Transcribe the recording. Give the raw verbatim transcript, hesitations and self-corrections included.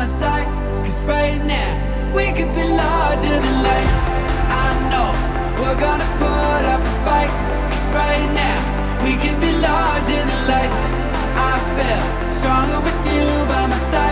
my side. Cause right now, we could be larger than life. I know we're gonna put up a fight. Cause right now, we could be larger than life. I feel stronger with you by my side.